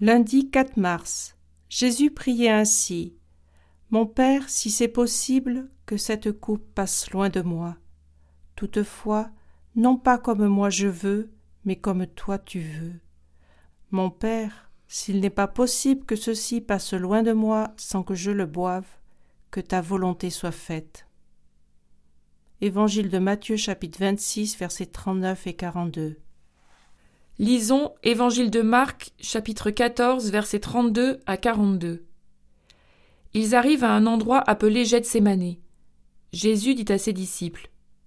Lundi 4 mars. Jésus priait ainsi. Mon Père, si c'est possible, que cette coupe passe loin de moi. Toutefois, non pas comme moi je veux, mais comme toi tu veux. Mon Père, s'il n'est pas possible que ceci passe loin de moi sans que je le boive, que ta volonté soit faite. Évangile de Matthieu, chapitre 26, versets 39 et 42. Lisons Évangile de Marc, chapitre 14, versets 32 à 42. Ils arrivent à un endroit appelé Gethsémané. Jésus dit à ses disciples :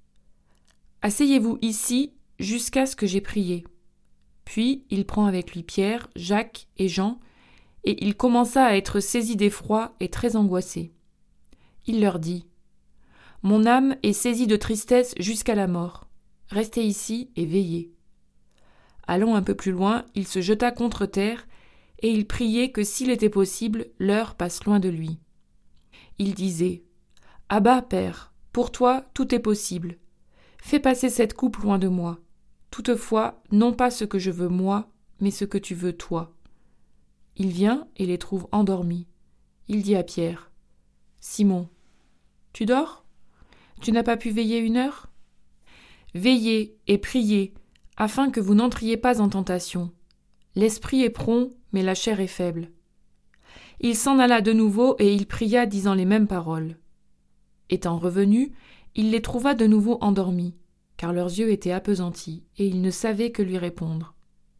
« Asseyez-vous ici jusqu'à ce que j'aie prié. » Puis il prend avec lui Pierre, Jacques et Jean, et il commença à être saisi d'effroi et très angoissé. Il leur dit : « Mon âme est saisie de tristesse jusqu'à la mort. Restez ici et veillez. » Allant un peu plus loin, il se jeta contre terre, et il priait que s'il était possible, l'heure passe loin de lui. Il disait : « Abba, Père, pour toi tout est possible. Fais passer cette coupe loin de moi. Toutefois, non pas ce que je veux moi, mais ce que tu veux toi. » Il vient et les trouve endormis. Il dit à Pierre : « Simon, tu dors ? Tu n'as pas pu veiller 1 heure ? Veillez et priez, afin que vous n'entriez pas en tentation. L'esprit est prompt, mais la chair est faible. » Il s'en alla de nouveau et il pria, disant les mêmes paroles. Étant revenu, il les trouva de nouveau endormis, car leurs yeux étaient appesantis, et ils ne savaient que lui répondre.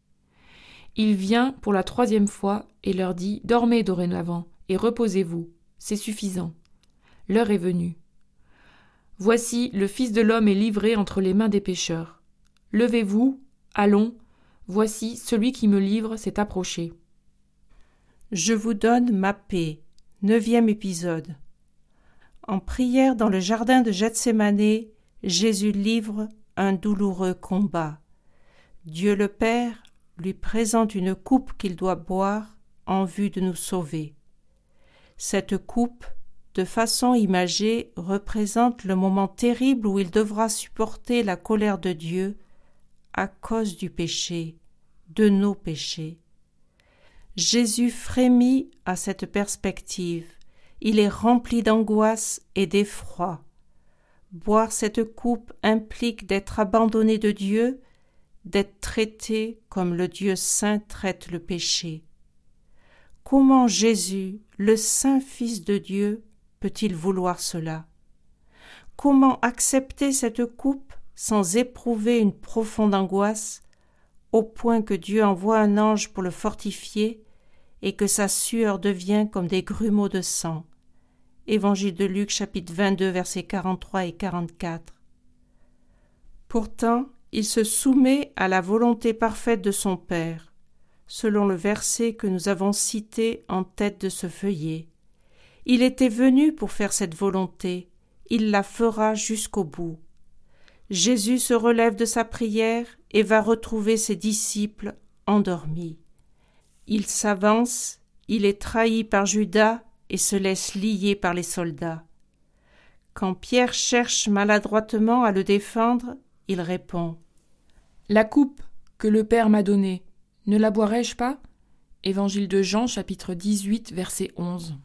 Il vient pour la 3e fois et leur dit : « Dormez dorénavant, et reposez-vous, c'est suffisant. L'heure est venue. Voici, le Fils de l'homme est livré entre les mains des pécheurs. Levez-vous, allons, voici, celui qui me livre s'est approché. » Je vous donne ma paix. 9e épisode. En prière dans le jardin de Gethsémané, Jésus livre un douloureux combat. Dieu le Père lui présente une coupe qu'il doit boire en vue de nous sauver. Cette coupe, de façon imagée, représente le moment terrible où il devra supporter la colère de Dieu à cause du péché, de nos péchés. Jésus frémit à cette perspective. Il est rempli d'angoisse et d'effroi. Boire cette coupe implique d'être abandonné de Dieu, d'être traité comme le Dieu saint traite le péché. Comment Jésus, le saint Fils de Dieu, peut-il vouloir cela ? Comment accepter cette coupe sans éprouver une profonde angoisse, au point que Dieu envoie un ange pour le fortifier et que sa sueur devient comme des grumeaux de sang. Évangile de Luc, chapitre 22, versets 43 et 44. Pourtant, il se soumet à la volonté parfaite de son Père, selon le verset que nous avons cité en tête de ce feuillet. Il était venu pour faire cette volonté, il la fera jusqu'au bout. Jésus se relève de sa prière et va retrouver ses disciples endormis. Il s'avance, il est trahi par Judas et se laisse lier par les soldats. Quand Pierre cherche maladroitement à le défendre, il répond : « La coupe que le Père m'a donnée, ne la boirai-je pas ? » Évangile de Jean, chapitre 18, verset 11.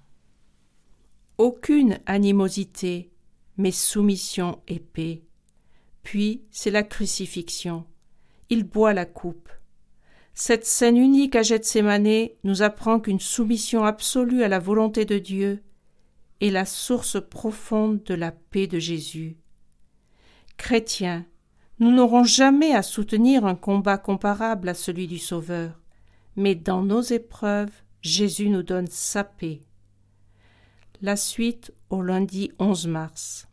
Aucune animosité, mais soumission et paix. Puis, c'est la crucifixion. Il boit la coupe. Cette scène unique à Gethsémané nous apprend qu'une soumission absolue à la volonté de Dieu est la source profonde de la paix de Jésus. Chrétiens, nous n'aurons jamais à soutenir un combat comparable à celui du Sauveur, mais dans nos épreuves, Jésus nous donne sa paix. La suite au lundi 11 mars.